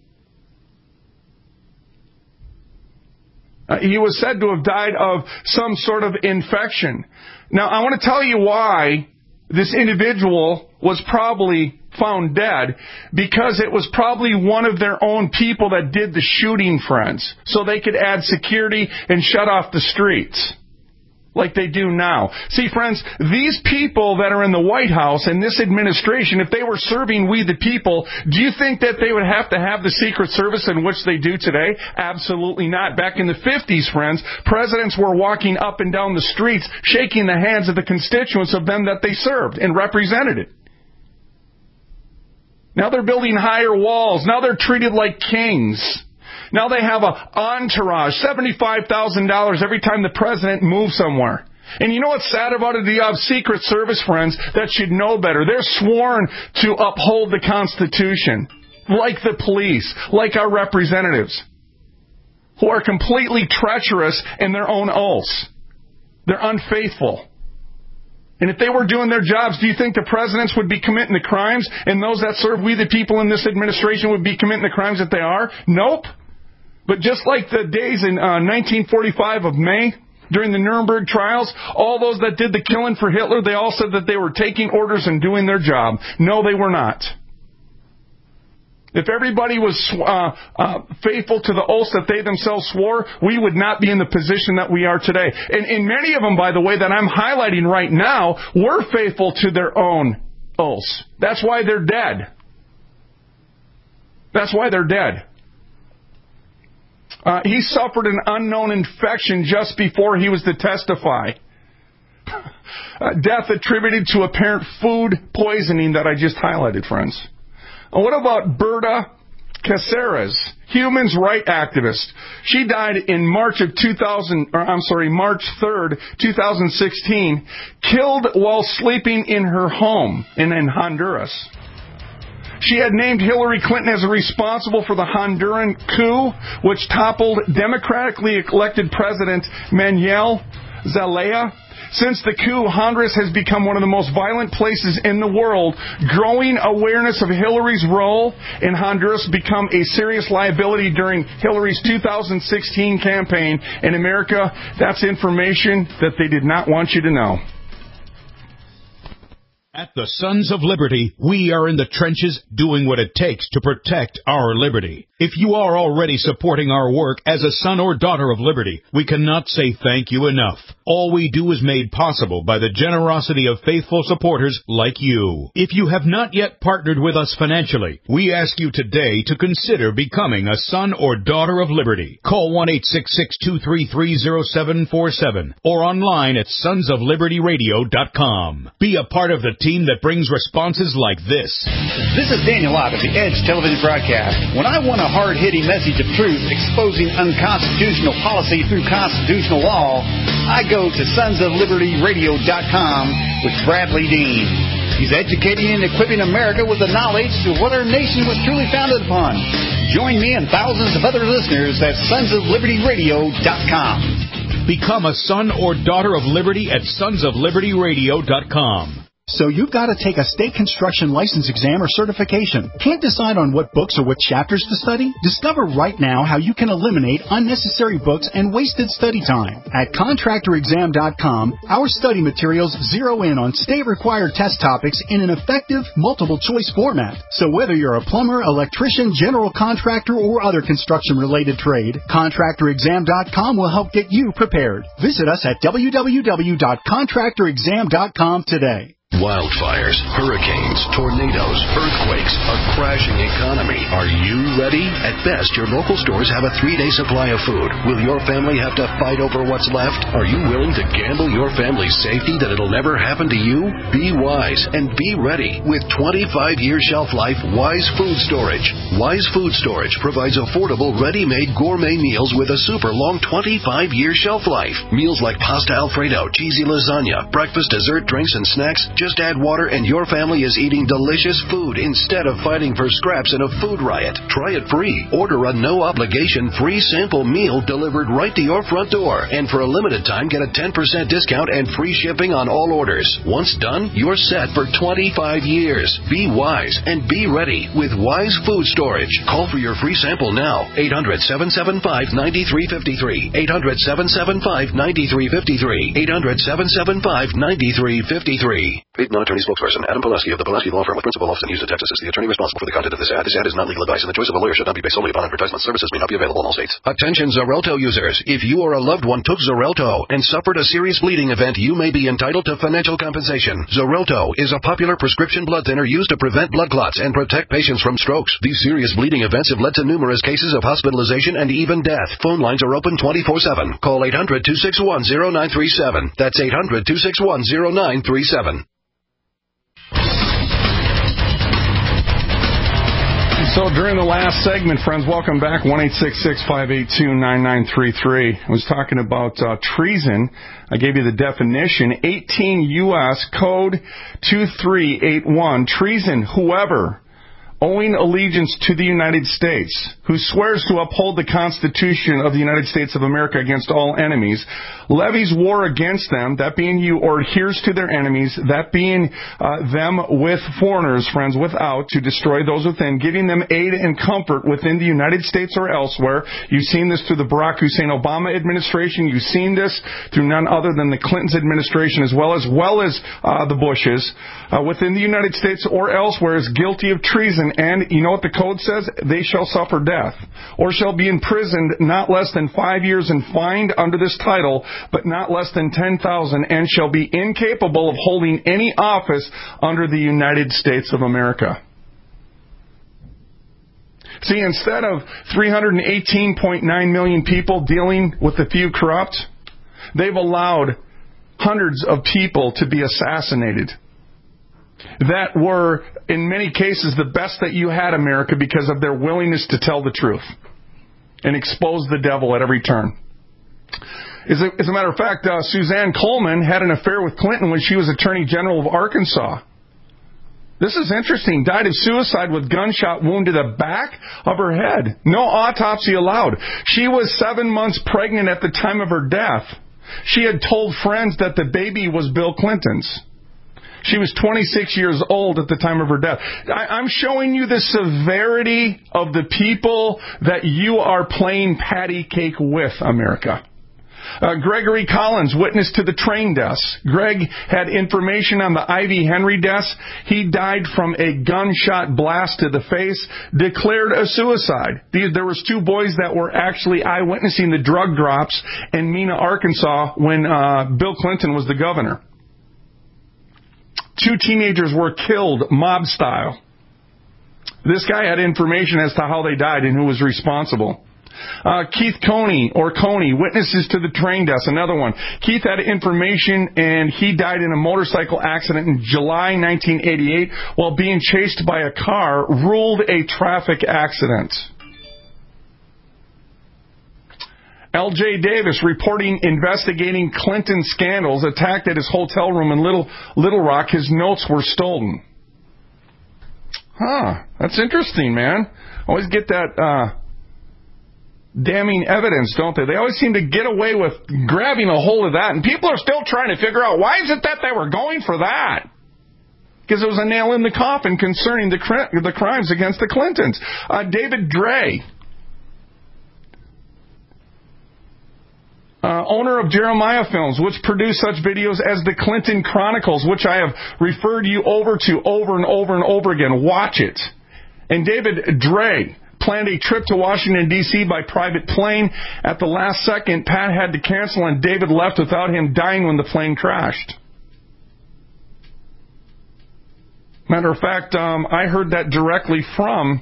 Uh, he was said to have died of some sort of infection. Now, I want to tell you why this individual was probably found dead, because it was probably one of their own people that did the shooting, friends, so they could add security and shut off the streets like they do now. See, friends, these people that are in the White House and this administration, if they were serving we the people, do you think that they would have to have the Secret Service in which they do today? Absolutely not. Back in the fifties, friends, presidents were walking up and down the streets shaking the hands of the constituents of them that they served and represented. Now they're building higher walls. Now they're treated like kings. Now they have an entourage, seventy-five thousand dollars every time the president moves somewhere. And you know what's sad about it? You have Secret Service friends that should know better. They're sworn to uphold the Constitution, like the police, like our representatives, who are completely treacherous in their own oaths. They're unfaithful. And if they were doing their jobs, do you think the presidents would be committing the crimes, and those that serve we the people in this administration would be committing the crimes that they are? Nope. But just like the days in uh, nineteen forty-five of May, during the Nuremberg trials, all those that did the killing for Hitler, they all said that they were taking orders and doing their job. No, they were not. If everybody was uh, uh, faithful to the oaths that they themselves swore, we would not be in the position that we are today. And, and many of them, by the way, that I'm highlighting right now, were faithful to their own oaths. That's why they're dead. That's why they're dead. Uh, he suffered an unknown infection just before he was to testify. Uh, death attributed to apparent food poisoning that I just highlighted, friends. And what about Berta Cáceres, human rights activist? She died in March of two thousand. Or I'm sorry, March third, two thousand sixteen, killed while sleeping in her home in, in Honduras. She had named Hillary Clinton as responsible for the Honduran coup, which toppled democratically elected President Manuel Zelaya. Since the coup, Honduras has become one of the most violent places in the world. Growing awareness of Hillary's role in Honduras become a serious liability during Hillary's two thousand sixteen campaign in America. That's information that they did not want you to know. At the Sons of Liberty, we are in the trenches doing what it takes to protect our liberty. If you are already supporting our work as a son or daughter of liberty, we cannot say thank you enough. All we do is made possible by the generosity of faithful supporters like you. If you have not yet partnered with us financially, we ask you today to consider becoming a son or daughter of liberty. Call one eight six six, two three three, zero seven four seven or online at sons of liberty radio dot com. Be a part of the team that brings responses like this. This is Daniel Ott of the Edge television broadcast. When I want a hard-hitting message of truth exposing unconstitutional policy through constitutional law, I go to sons of liberty radio dot com with Bradley Dean. He's educating and equipping America with the knowledge of what our nation was truly founded upon. Join me and thousands of other listeners at sons of liberty radio dot com. Become a son or daughter of liberty at sons of liberty radio dot com. So you've got to take a state construction license exam or certification. Can't decide on what books or what chapters to study? Discover right now how you can eliminate unnecessary books and wasted study time. At contractor exam dot com, our study materials zero in on state-required test topics in an effective, multiple-choice format. So whether you're a plumber, electrician, general contractor, or other construction-related trade, contractor exam dot com will help get you prepared. Visit us at w w w dot contractor exam dot com today. Wildfires, hurricanes, tornadoes, earthquakes, a crashing economy. Are you ready? At best, your local stores have a three-day supply of food. Will your family have to fight over what's left? Are you willing to gamble your family's safety that it'll never happen to you? Be wise and be ready with twenty-five year shelf life Wise Food Storage. Wise Food Storage provides affordable, ready-made gourmet meals with a super long twenty-five year shelf life. Meals like pasta Alfredo, cheesy lasagna, breakfast, dessert, drinks, and snacks. Just add water and your family is eating delicious food instead of fighting for scraps in a food riot. Try it free. Order a no-obligation free sample meal delivered right to your front door. And for a limited time, get a ten percent discount and free shipping on all orders. Once done, you're set for twenty-five years. Be wise and be ready with Wise Food Storage. Call for your free sample now. eight hundred, seven seven five, nine three five three. eight hundred, seven seven five, nine three five three. eight hundred, seven seven five, nine three five three. Paid non-attorney spokesperson Adam Pulaski of the Pulaski Law Firm with principal office in Houston, Texas, is the attorney responsible for the content of this ad. This ad is not legal advice, and the choice of a lawyer should not be based solely upon advertisement. Services may not be available in all states. Attention Xarelto users. If you or a loved one took Xarelto and suffered a serious bleeding event, you may be entitled to financial compensation. Xarelto is a popular prescription blood thinner used to prevent blood clots and protect patients from strokes. These serious bleeding events have led to numerous cases of hospitalization and even death. Phone lines are open twenty-four seven. Call eight hundred, two six one, zero nine three seven. That's eight hundred, two six one, zero nine three seven. So during the last segment, friends, welcome back, one eight six six, five eight two, nine nine three three. I was talking about uh, treason. I gave you the definition, eighteen U S Code two three eight one. Treason, whoever owing allegiance to the United States, who swears to uphold the Constitution of the United States of America against all enemies, levies war against them, that being you, or adheres to their enemies, that being uh, them with foreigners, friends, without, to destroy those within, giving them aid and comfort within the United States or elsewhere. You've seen this through the Barack Hussein Obama administration. You've seen this through none other than the Clinton's administration, as well as well as uh, the Bushes, uh, within the United States or elsewhere, is guilty of treason. And you know what the code says? They shall suffer death, or shall be imprisoned not less than five years and fined under this title, but not less than ten thousand, and shall be incapable of holding any office under the United States of America. See, instead of three hundred eighteen point nine million people dealing with the few corrupt, they've allowed hundreds of people to be assassinated that were, in many cases, the best that you had, America, because of their willingness to tell the truth and expose the devil at every turn. As a, as a matter of fact, uh, Suzanne Coleman had an affair with Clinton when she was Attorney General of Arkansas. This is interesting. Died of suicide with gunshot wound to the back of her head. No autopsy allowed. She was seven months pregnant at the time of her death. She had told friends that the baby was Bill Clinton's. She was twenty-six years old at the time of her death. I, I'm showing you the severity of the people that you are playing patty cake with, America. Uh, Gregory Collins, witness to the train deaths. Greg had information on the Ivy Henry deaths. He died from a gunshot blast to the face, declared a suicide. There was two boys that were actually eyewitnessing the drug drops in Mena, Arkansas when uh, Bill Clinton was the governor. Two teenagers were killed mob style. This guy had information as to how they died and who was responsible. Uh, Keith Coney, or Coney, witnesses to the train deaths, another one. Keith had information, and he died in a motorcycle accident in July nineteen eighty-eight while being chased by a car, ruled a traffic accident. L J Davis, reporting investigating Clinton scandals, attacked at his hotel room in Little, Little Rock. His notes were stolen. Huh, that's interesting, man. Always get that, uh, damning evidence, don't they? They always seem to get away with grabbing a hold of that, and people are still trying to figure out why is it that they were going for that? Because it was a nail in the coffin concerning the, cr- the crimes against the Clintons. Uh, David Dre, uh, owner of Jeremiah Films, which produced such videos as the Clinton Chronicles, which I have referred you over to over and over and over again. Watch it. And David Dre planned a trip to Washington, D C by private plane. At the last second, Pat had to cancel, and David left without him dying when the plane crashed. Matter of fact, um, I heard that directly from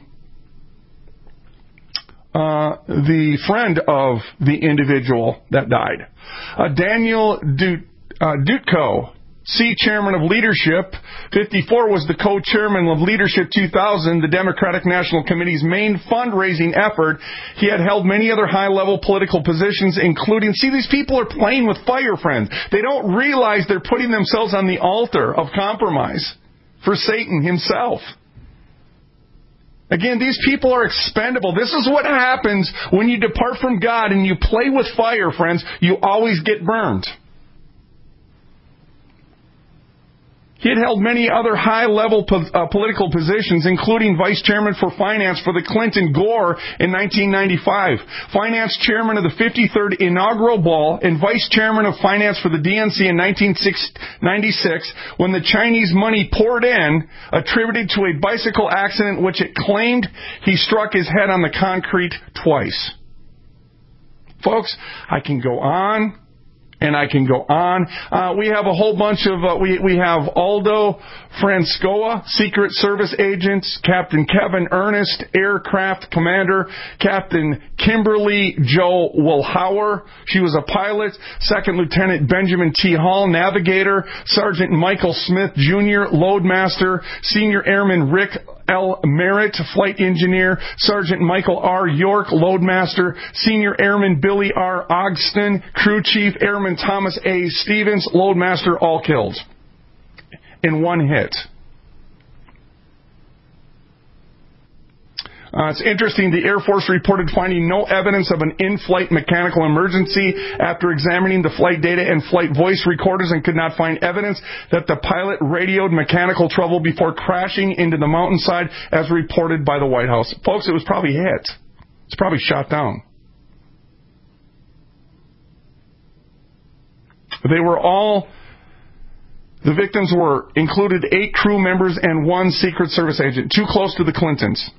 uh, the friend of the individual that died. Uh, Daniel Dut- uh, Dutko, C. Chairman of Leadership. fifty-four was the co-chairman of Leadership two thousand, the Democratic National Committee's main fundraising effort. He had held many other high-level political positions, including, see, these people are playing with fire, friends. They don't realize they're putting themselves on the altar of compromise for Satan himself. Again, these people are expendable. This is what happens when you depart from God and you play with fire, friends. You always get burned. He had held many other high-level po- uh, political positions, including vice chairman for finance for the Clinton-Gore in nineteen ninety-five, finance chairman of the fifty-third inaugural ball, and vice chairman of finance for the D N C in nineteen ninety-six when the Chinese money poured in, attributed to a bicycle accident which it claimed he struck his head on the concrete twice. Folks, I can go on. And I can go on. Uh, we have a whole bunch of, uh, we, we have Aldo Franscoa, Secret Service agents, Captain Kevin Ernest, Aircraft Commander, Captain Kimberly Jo Wilhauer, she was a pilot, Second Lieutenant Benjamin T. Hall, Navigator, Sergeant Michael Smith Junior, Loadmaster, Senior Airman Rick L. Merritt, Flight Engineer, Sergeant Michael R. York, Loadmaster, Senior Airman Billy R. Ogston, Crew Chief Airman Thomas A. Stevens, Loadmaster, all killed in one hit. Uh, it's interesting, the Air Force reported finding no evidence of an in-flight mechanical emergency after examining the flight data and flight voice recorders, and could not find evidence that the pilot radioed mechanical trouble before crashing into the mountainside as reported by the White House. Folks, it was probably hit. It's probably shot down. They were all, the victims were, included eight crew members and one Secret Service agent, too close to the Clintons.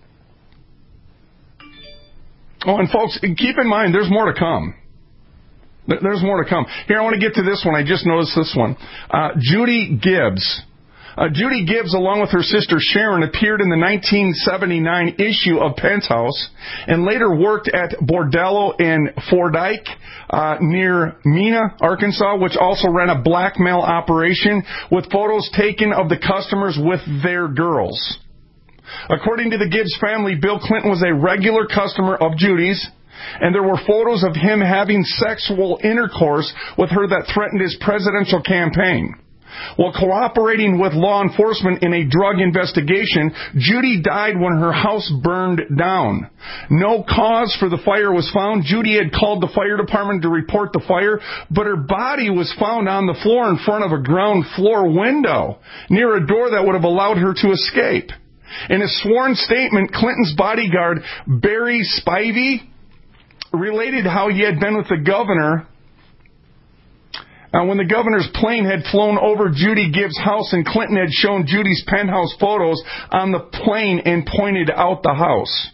Oh, and folks, keep in mind, there's more to come. There's more to come. Here, I want to get to this one. I just noticed this one. Uh, Judy Gibbs. Uh, Judy Gibbs, along with her sister Sharon, appeared in the nineteen seventy-nine issue of Penthouse and later worked at Bordello in Fordyke uh, near Mena, Arkansas, which also ran a blackmail operation with photos taken of the customers with their girls. According to the Gibbs family, Bill Clinton was a regular customer of Judy's, and there were photos of him having sexual intercourse with her that threatened his presidential campaign. While cooperating with law enforcement in a drug investigation, Judy died when her house burned down. No cause for the fire was found. Judy had called the fire department to report the fire, but her body was found on the floor in front of a ground floor window, near a door that would have allowed her to escape. In a sworn statement, Clinton's bodyguard, Barry Spivey, related how he had been with the governor Uh, when the governor's plane had flown over Judy Gibbs' house and Clinton had shown Judy's penthouse photos on the plane and pointed out the house.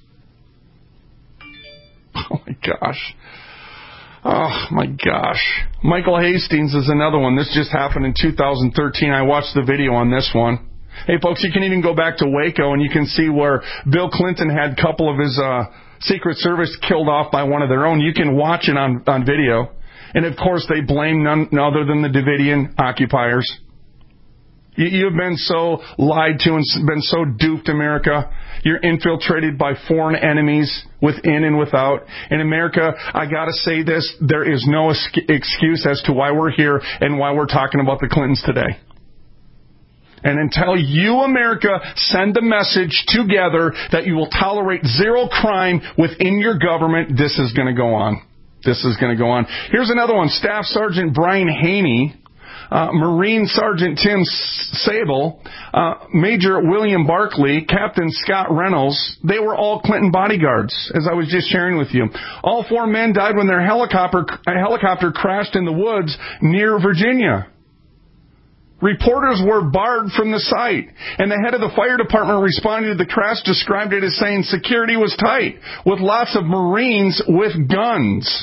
Oh, my gosh. Oh, my gosh. Michael Hastings is another one. This just happened in two thousand thirteen. I watched the video on this one. Hey, folks, you can even go back to Waco and you can see where Bill Clinton had a couple of his uh, Secret Service killed off by one of their own. You can watch it on, on video. And, of course, they blame none other than the Davidian occupiers. You, you've been so lied to and been so duped, America. You're infiltrated by foreign enemies within and without. In America, I got to say this, there is no excuse as to why we're here and why we're talking about the Clintons today. And until you, America, send the message together that you will tolerate zero crime within your government, this is going to go on. This is going to go on. Here's another one. Staff Sergeant Brian Haney, uh, Marine Sergeant Tim Sable, uh, Major William Barkley, Captain Scott Reynolds. They were all Clinton bodyguards, as I was just sharing with you. All four men died when their helicopter, a helicopter crashed in the woods near Virginia. Reporters were barred from the site, and the head of the fire department responding to the crash described it as saying security was tight, with lots of Marines with guns.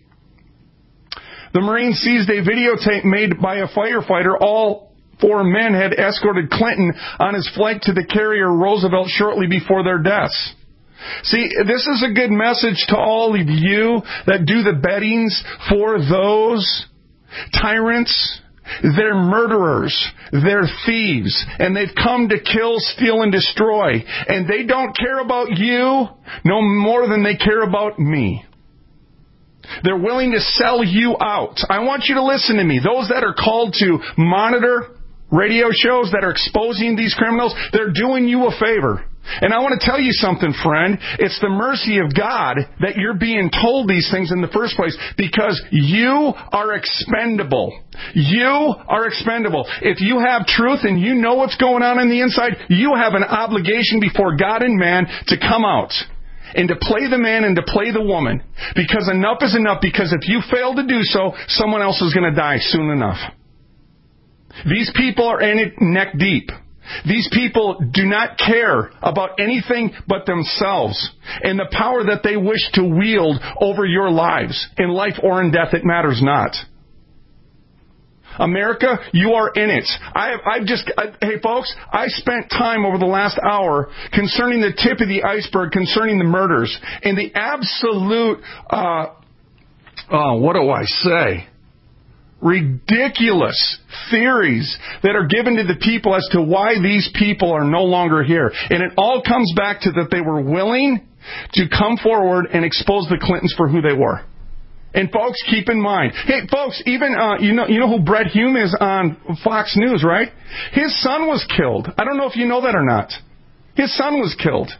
The Marines seized a videotape made by a firefighter. All four men had escorted Clinton on his flight to the carrier Roosevelt shortly before their deaths. See, this is a good message to all of you that do the bettings for those tyrants. They're murderers. They're thieves. And they've come to kill, steal, and destroy. And they don't care about you no more than they care about me. They're willing to sell you out. I want you to listen to me. Those that are called to monitor radio shows that are exposing these criminals, they're doing you a favor. And I want to tell you something, friend. It's the mercy of God that you're being told these things in the first place, because you are expendable. You are expendable. If you have truth and you know what's going on in the inside, you have an obligation before God and man to come out and to play the man and to play the woman. Because enough is enough, because if you fail to do so, someone else is going to die soon enough. These people are in it neck deep. These people do not care about anything but themselves and the power that they wish to wield over your lives. In life or in death, it matters not. America, you are in it. I have, I've just, I, hey folks, I spent time over the last hour concerning the tip of the iceberg, concerning the murders, and the absolute, uh, oh, what do I say? Ridiculous theories that are given to the people as to why these people are no longer here. And it all comes back to that they were willing to come forward and expose the Clintons for who they were. And folks, keep in mind, hey folks, even, uh, you know, you know who Brett Hume is on Fox News, right? His son was killed. I don't know if you know that or not. His son was killed.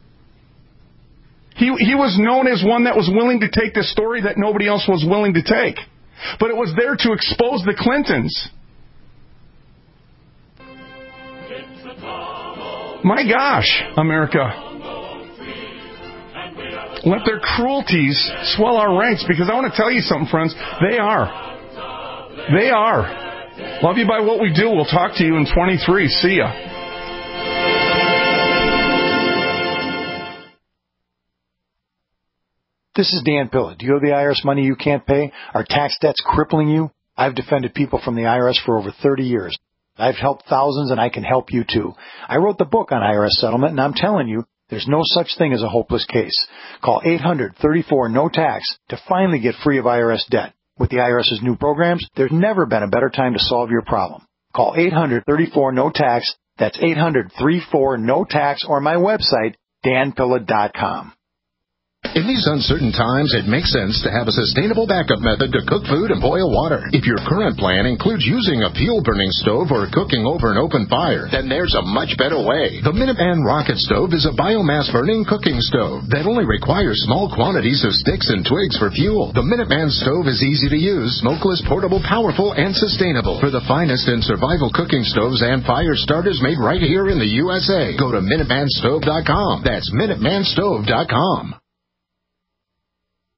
He, he was known as one that was willing to take this story that nobody else was willing to take. But it was there to expose the Clintons. My gosh, America. Let their cruelties swell our ranks, because I want to tell you something, friends. They are. They are. Love you by what we do. We'll talk to you in twenty-three. See ya. This is Dan Pilla. Do you owe the I R S money you can't pay? Are tax debts crippling you? I've defended people from the I R S for over thirty years. I've helped thousands, and I can help you too. I wrote the book on I R S settlement, and I'm telling you, there's no such thing as a hopeless case. Call eight hundred, thirty-four, no tax to finally get free of I R S debt. With the IRS's new programs, there's never been a better time to solve your problem. Call eight hundred, thirty-four, no tax. That's eight hundred, thirty-four, no tax, or my website, dan pilla dot com. In these uncertain times, it makes sense to have a sustainable backup method to cook food and boil water. If your current plan includes using a fuel-burning stove or cooking over an open fire, then there's a much better way. The Minuteman Rocket Stove is a biomass-burning cooking stove that only requires small quantities of sticks and twigs for fuel. The Minuteman Stove is easy to use, smokeless, portable, powerful, and sustainable. For the finest in survival cooking stoves and fire starters made right here in the U S A, go to Minuteman Stove dot com. That's Minuteman Stove dot com.